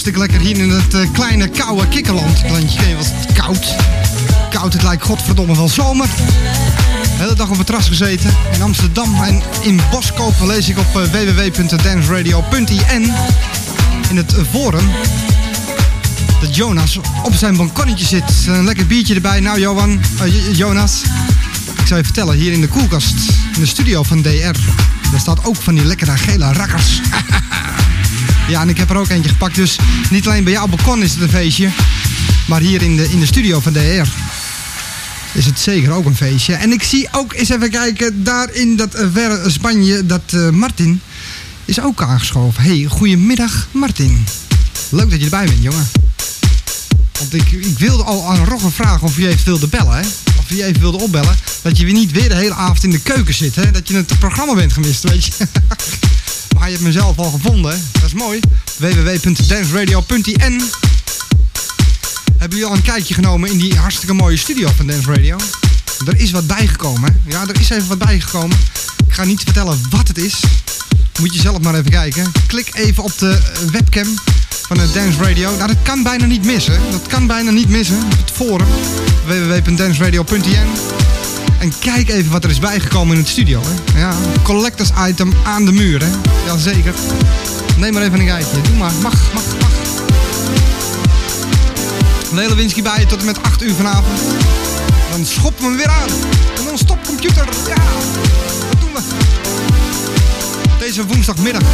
hartstikke lekker hier in het kleine koude Kikkerland. Landje was het koud. Koud, het lijkt godverdomme wel zomer. De hele dag op het terras gezeten in Amsterdam en in Boskoop lees ik op www.danceradio.in in het forum dat Jonas op zijn balkonnetje zit. Een lekker biertje erbij. Nou Jonas, ik zou je vertellen, hier in de koelkast, in de studio van DR, daar staat ook van die lekkere gele rakkers. Ja, en ik heb er ook eentje gepakt, dus niet alleen bij jou op balkon is het een feestje, maar hier in de studio van DR is het zeker ook een feestje. En ik zie ook eens even kijken, daar in dat verre Spanje, dat Martin is ook aangeschoven. Hey, goedemiddag Martin. Leuk dat je erbij bent, jongen. Want ik wilde al aan Rogge vragen of je even wilde bellen, hè? Of je even wilde opbellen. Dat je niet weer de hele avond in de keuken zit, hè? Dat je het programma bent gemist, weet je. Maar je hebt mezelf al gevonden, hè? Dat is mooi. www.danceradio.in. Hebben jullie al een kijkje genomen in die hartstikke mooie studio van Dance Radio? Er is wat bijgekomen, hè? Ja, er is even wat bijgekomen. Ik ga niet vertellen wat het is. Moet je zelf maar even kijken. Klik even op de webcam van het Dance Radio. Nou, dat kan bijna niet missen. Dat kan bijna niet missen. Op het forum. www.danceradio.in. En kijk even wat er is bijgekomen in het studio, hè? Ja, collectors item aan de muur, hè? Jazeker. Neem maar even een kijkje. Doe maar. Mag. Een hele Winsky bij je tot en met 8 uur vanavond. Dan schoppen we hem weer aan. En dan stop computer. Ja, dat doen we. Deze woensdagmiddag.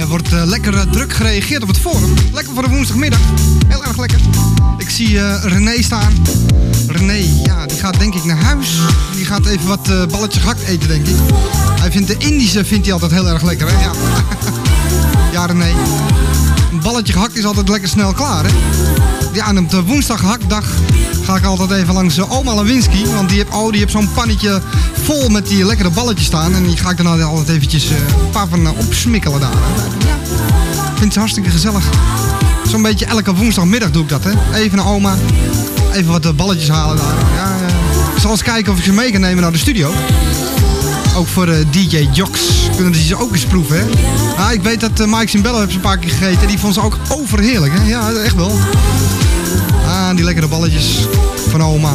wordt lekker druk gereageerd op het forum. Lekker voor de woensdagmiddag. Heel erg lekker. Ik zie René staan. René, ja, die gaat denk ik naar huis. Die gaat even wat balletje gehakt eten, denk ik. Hij vindt de Indische altijd heel erg lekker, hè? Ja, ja René. Een balletje gehakt is altijd lekker snel klaar, hè? Ja, en op de woensdag gehaktdag ga ik altijd even langs oma Lewinsky. Want die heeft zo'n pannetje vol met die lekkere balletjes staan. En die ga ik dan altijd eventjes een paar van opsmikkelen daar. Ja, ik vind het hartstikke gezellig. Zo'n beetje elke woensdagmiddag doe ik dat, hè. Even naar oma. Even wat balletjes halen daar. Ja, ik zal eens kijken of ik ze mee kan nemen naar de studio. Ook voor DJ Jox kunnen ze ook eens proeven, hè. Ah, ik weet dat Mike Simbello heeft ze een paar keer gegeten. Die vond ze ook overheerlijk, hè. Ja, echt wel. Ah, die lekkere balletjes van oma.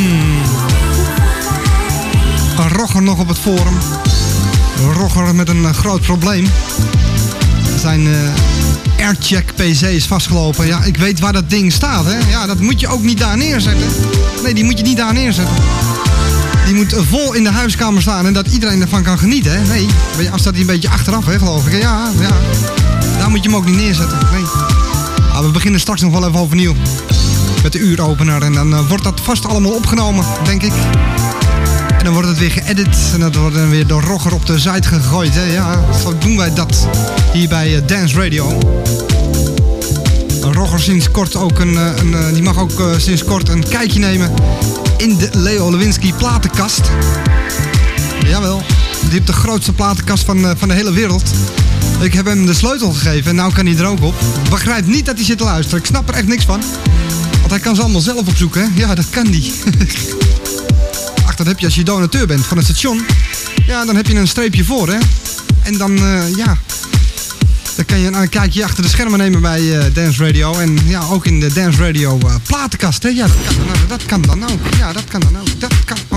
Rogger nog op het forum. Rogger met een groot probleem. Zijn Aircheck PC is vastgelopen. Ja, ik weet waar dat ding staat, hè. Ja, dat moet je ook niet daar neerzetten. Nee, die moet je niet daar neerzetten. Die moet vol in de huiskamer staan en dat iedereen ervan kan genieten, hè. Nee, als staat hij een beetje achteraf, hè, geloof ik. Ja. Daar moet je hem ook niet neerzetten. Nee. Ah, we beginnen straks nog wel even overnieuw. Met de uuropener. En dan wordt dat vast allemaal opgenomen, denk ik. En dan wordt het weer geëdit. En dat wordt dan weer door Rogger op de site gegooid. Hè? Ja, zo doen wij dat hier bij Dance Radio. Rogger sinds kort ook die mag ook sinds kort een kijkje nemen in de Leo Lewinsky platenkast. Jawel, die heeft de grootste platenkast van de hele wereld. Ik heb hem de sleutel gegeven en nou kan hij er ook op. Ik begrijp niet dat hij zit te luisteren. Ik snap er echt niks van. Want hij kan ze allemaal zelf opzoeken, hè? Ja, dat kan die. Ach, dat heb je als je donateur bent van het station. Ja, dan heb je een streepje voor, hè? En dan, dan kan je een kijkje achter de schermen nemen bij Dance Radio. En ja, ook in de Dance Radio platenkast, hè? Ja, dat kan dan ook. Ja, dat kan dan ook. Dat kan ook.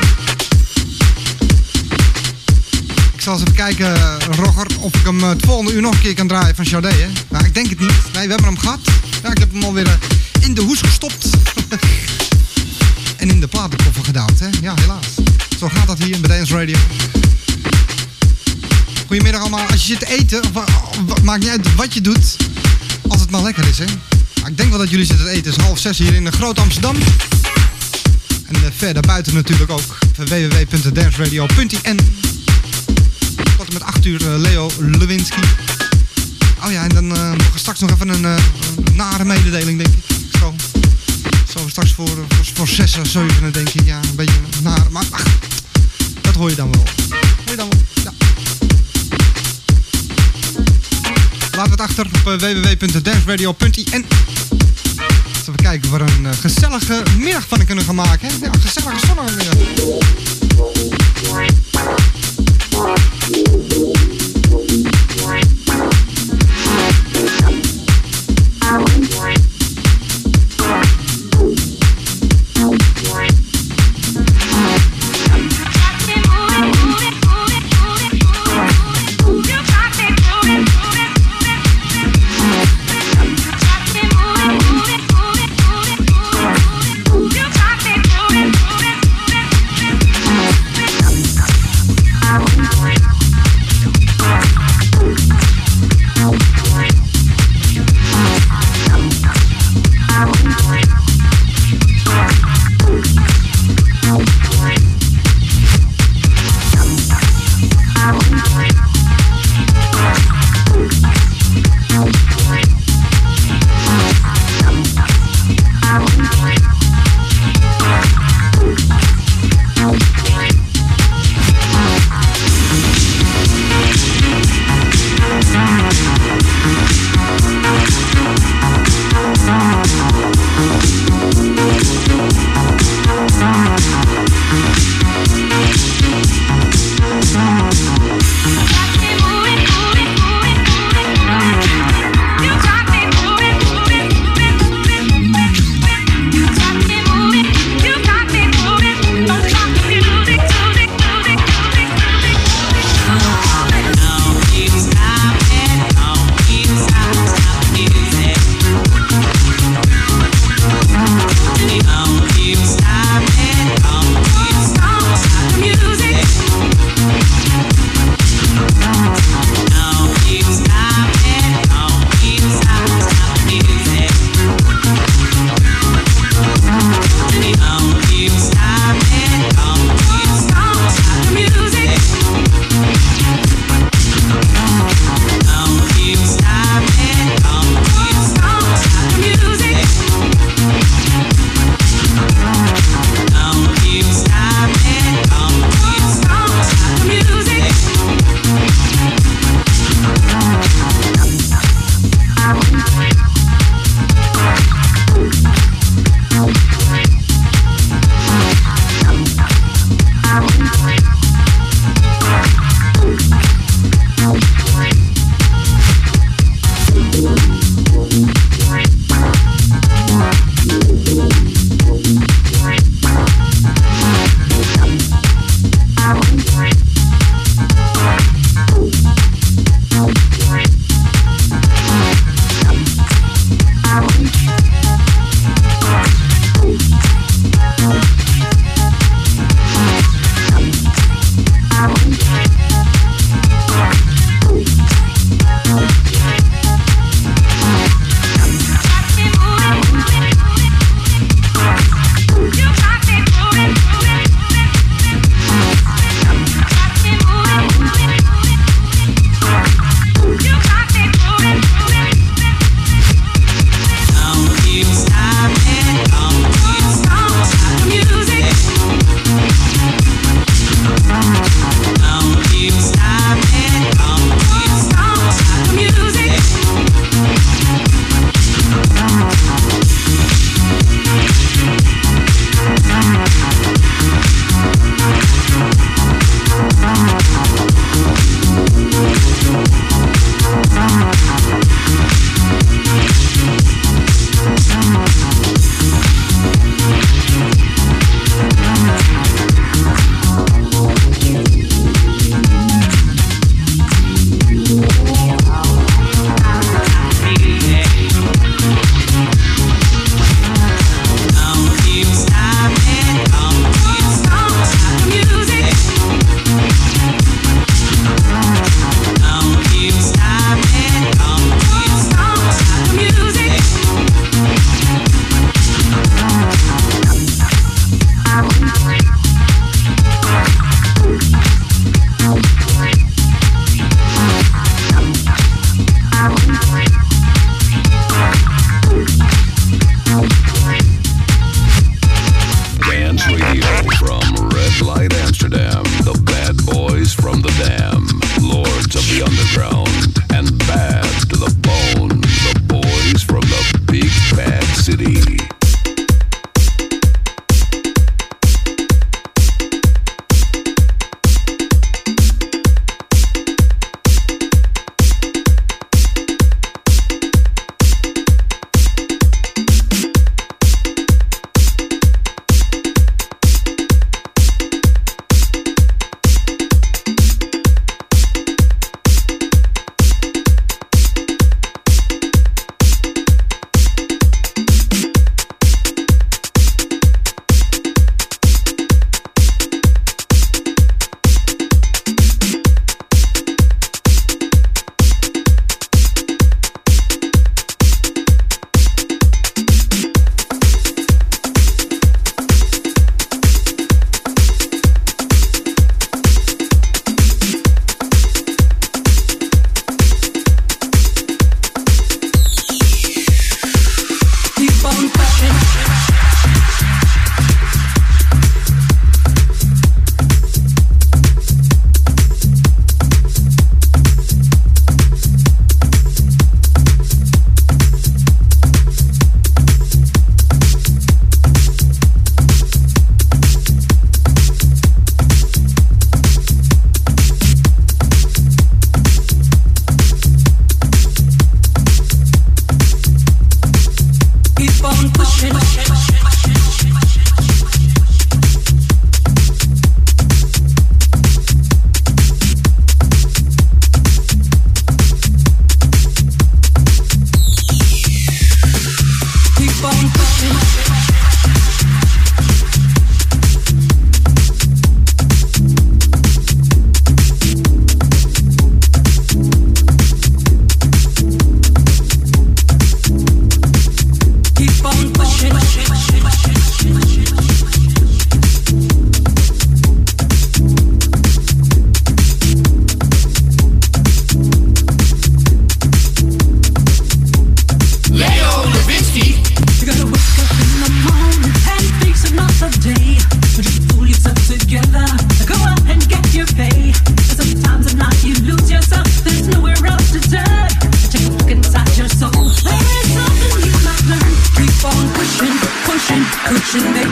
Ik zal eens even kijken, Rogger, of ik hem het volgende uur nog een keer kan draaien van Sade, hè? Nou, ik denk het niet. Nee, we hebben hem gehad. Ja, ik heb hem alweer in de hoes gestopt. En in de platenkoffer gedouwd, hè? Ja, helaas. Zo gaat dat hier bij Dance Radio. Goedemiddag allemaal. Als je zit te eten, maakt niet uit wat je doet, als het maar lekker is, hè? Maar ik denk wel dat jullie zitten te eten. Het is 5:30 hier in Groot Amsterdam. En verder buiten natuurlijk ook. www.danceradio.in. Tot en met 8 uur Leo Lewinsky. Oh ja, en dan nog straks nog even een nare mededeling, denk ik. Zo straks voor 6 of 7, denk ik. Ja, een beetje nare. Maar ach, dat hoor je dan wel. Ja. Laten we het achter op www.danceradio.in. Even kijken of we er een gezellige middag van kunnen gaan maken. Hè? Ja, een gezellige zonnige middag.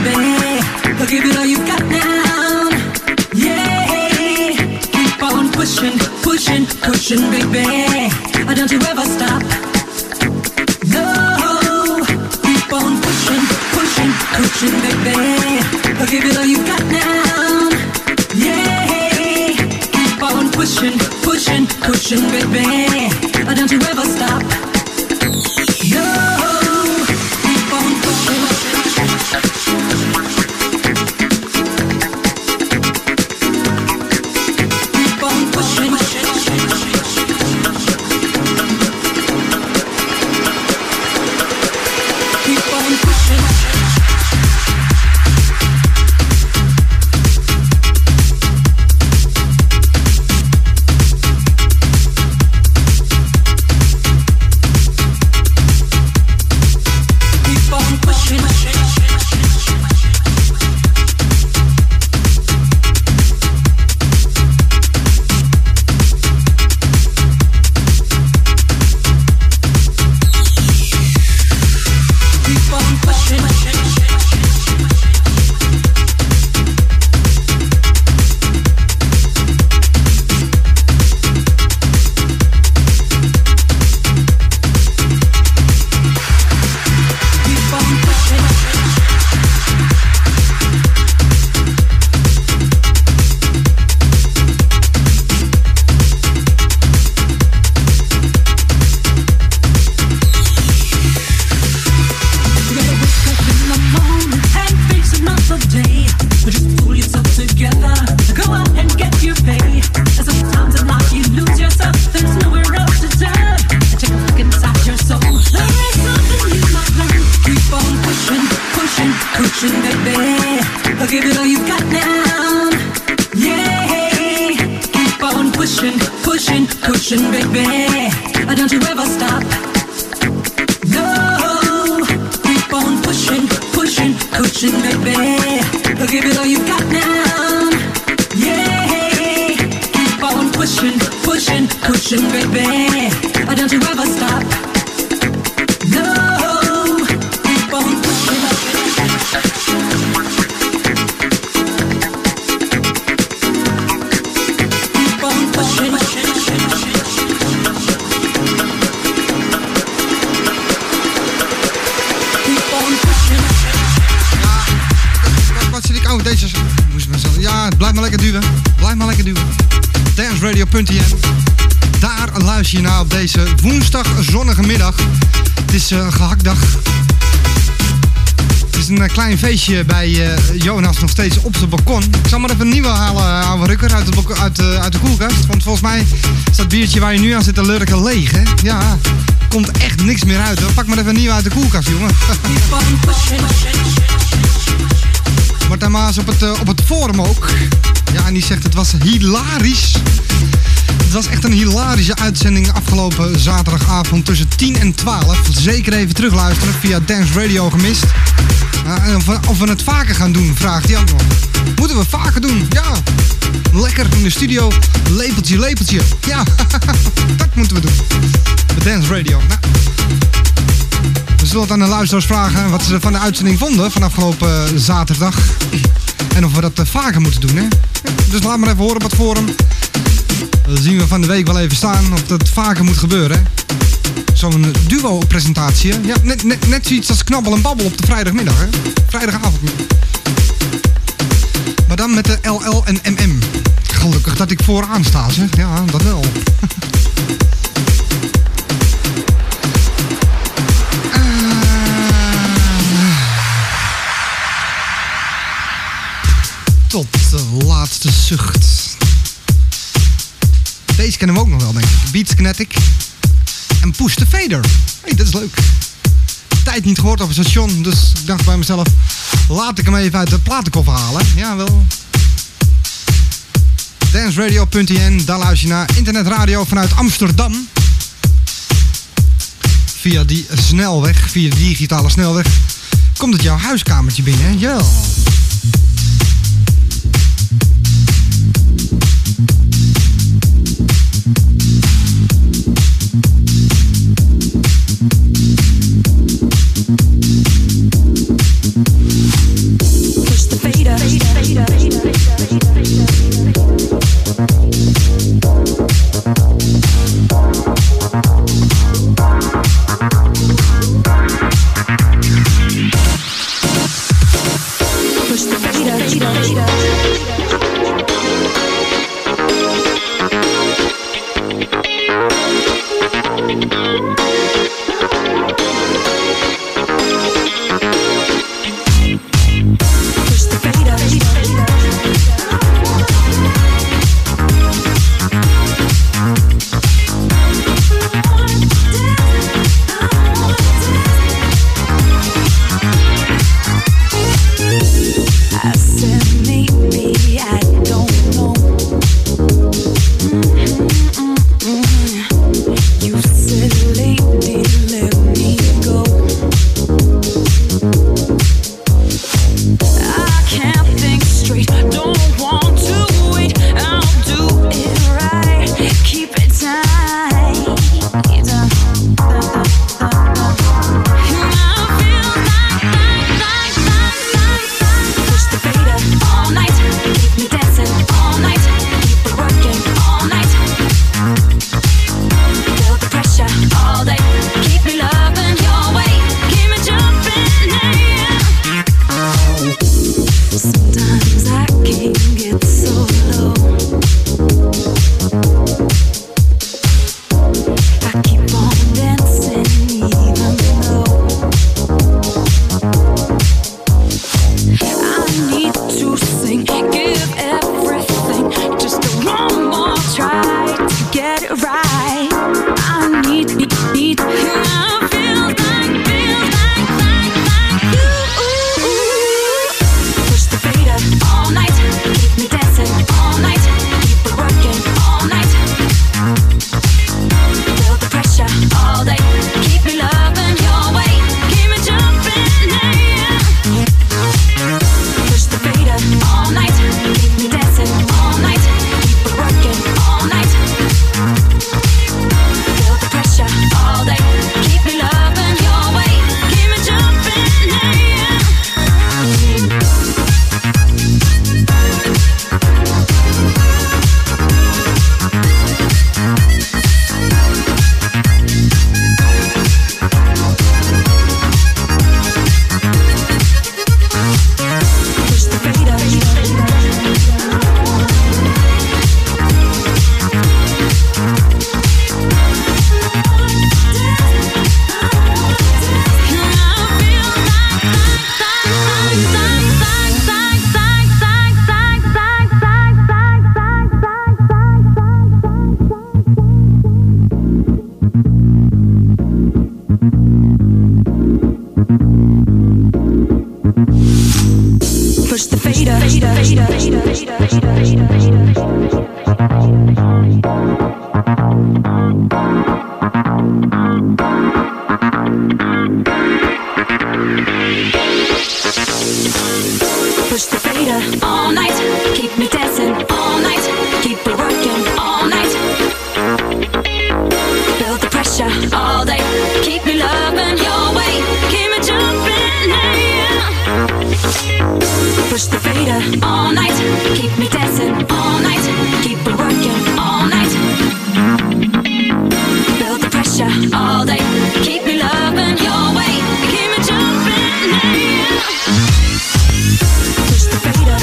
baby. I'll give it all you got now. Yeah, keep on pushing, pushing, pushing, baby. Don't you ever stop. No, keep on pushing, pushing, pushing, baby. I'll give it all you got now. Yeah, keep on pushing, pushing, pushing, baby. Don't you ever stop. No, keep on pushing. Keep on pushing. Keep on pushing. Daar luister je naar op deze woensdag zonnige middag. Het is gehaktdag. Het is een klein feestje bij Jonas nog steeds op zijn balkon. Ik zal maar even een nieuwe halen, ouwe rukker, uit de koelkast. Want volgens mij is dat biertje waar je nu aan zit te lurken leeg, hè? Ja, komt echt niks meer uit, hoor. Pak maar even een nieuwe uit de koelkast, jongen. Martijn Maas op het forum ook. Ja, en die zegt het was hilarisch. Het was echt een hilarische uitzending afgelopen zaterdagavond tussen 10 en 12. Zeker even terugluisteren via Dance Radio gemist. Of we het vaker gaan doen, vraagt hij ook nog. Moeten we vaker doen? Ja. Lekker in de studio. Lepeltje. Ja, dat moeten we doen. Met Dance Radio. Nou. We zullen het aan de luisteraars vragen wat ze van de uitzending vonden van afgelopen zaterdag. En of we dat vaker moeten doen, hè. Dus laat maar even horen op het forum. Dat zien we van de week wel even staan of dat vaker moet gebeuren. Zo'n duo-presentatie. Ja, net zoiets als knabbel en babbel op de vrijdagmiddag, hè. Vrijdagavond. Maar dan met de LL en MM. Gelukkig dat ik vooraan sta, zeg. Ja, dat wel. Tot de laatste zucht. Deze kennen we ook nog wel, denk ik. Beats Kinetic en Push the Fader. Hey, dat is leuk. Tijd niet gehoord op het station, dus ik dacht bij mezelf, laat ik hem even uit de platenkoffer halen. Jawel. Danceradio.nl, daar luister je naar internetradio vanuit Amsterdam. Via die snelweg, via de digitale snelweg, komt het jouw huiskamertje binnen, hè? Ja. Push the fader all night, keep me dancing all night, keep it working all night. Build the pressure all day, keep me loving your way, keep me jumping, yeah. Push the fader all night, keep me dancing all night, keep it working all night. Build the pressure all day, keep me loving your way, keep me jumping, yeah. Push the fader,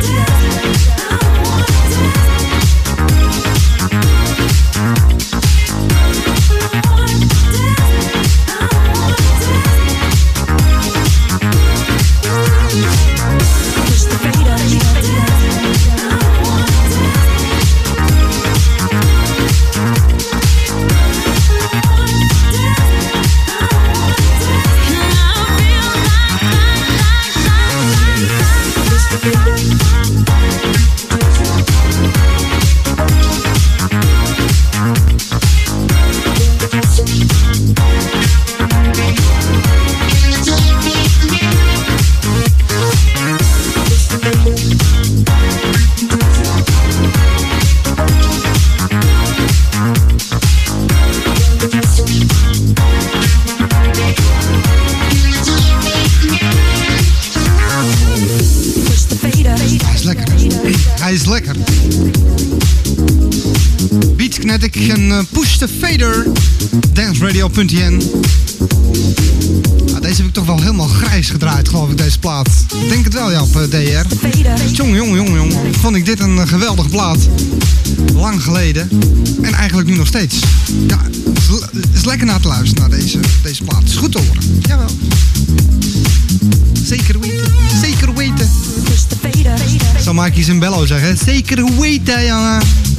is lekker. Beatkinetic en Push the Fader. Danceradio.nl. Deze heb ik toch wel helemaal grijs gedraaid, geloof ik, deze plaat. Ik denk het wel, ja, op DR. Jong. Vond ik dit een geweldige plaat. Lang geleden. En eigenlijk nu nog steeds. Ja, het is lekker naar te luisteren naar deze plaat. Het is goed te horen. Jawel. Zeker weten. Zeker weten. Zou Mikey Zimbello zeggen. Zeker weten, jongen.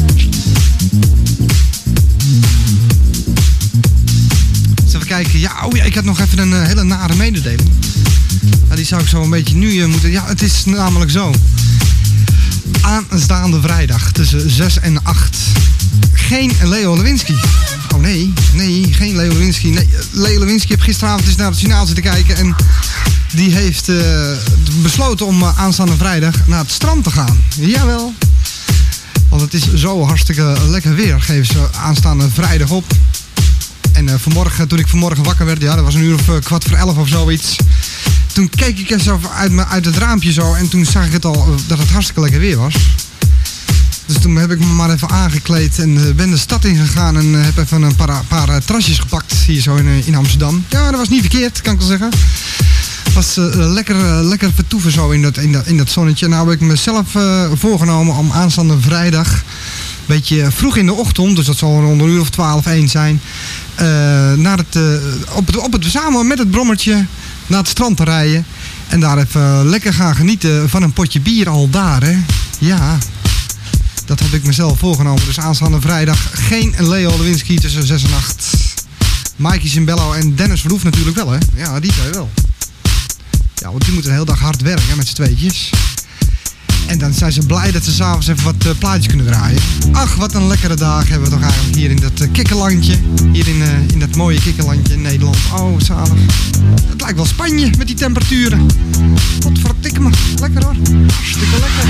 Eens even kijken. Ja, ik had nog even een hele nare mededeling. Nou, die zou ik zo een beetje nu moeten... Ja, het is namelijk zo. Aanstaande vrijdag tussen 6 en 8. Geen Leo Lewinsky. Oh nee, geen Leo Lewinsky. Nee, Leo Lewinsky heeft gisteravond eens naar het journaal zitten kijken en die heeft besloten om aanstaande vrijdag naar het strand te gaan. Jawel. Want het is zo hartstikke lekker weer, geven ze aanstaande vrijdag op. En toen ik vanmorgen wakker werd, ja, dat was een uur of 11:15 of zoiets. Toen keek ik eens uit het raampje zo en toen zag ik het al dat het hartstikke lekker weer was. Dus toen heb ik me maar even aangekleed en ben de stad ingegaan en heb even een paar trasjes gepakt hier zo in Amsterdam. Ja, dat was niet verkeerd, kan ik wel zeggen. Het was lekker vertoeven zo in dat zonnetje. Nou heb ik mezelf voorgenomen om aanstaande vrijdag, een beetje vroeg in de ochtend, dus dat zal rond een uur of 12:01 zijn, samen met het brommertje naar het strand te rijden. En daar even lekker gaan genieten van een potje bier al daar, hè. Ja, dat heb ik mezelf voorgenomen. Dus aanstaande vrijdag geen Leo Lewinsky tussen 6 en 8. Mikey Zimbello en Dennis Verhoef natuurlijk wel, hè. Ja, die twee wel. Ja, want die moeten de hele dag hard werken met z'n tweetjes. En dan zijn ze blij dat ze s'avonds even wat plaatjes kunnen draaien. Ach, wat een lekkere dag hebben we toch eigenlijk hier in dat kikkerlandje. Hier in dat mooie kikkerlandje in Nederland. Oh, wat zalig. Het lijkt wel Spanje met die temperaturen. Godverdikke me. Lekker hoor. Hartstikke lekker.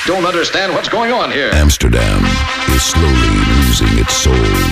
don't understand what's going on here. Amsterdam is slowly losing its soul.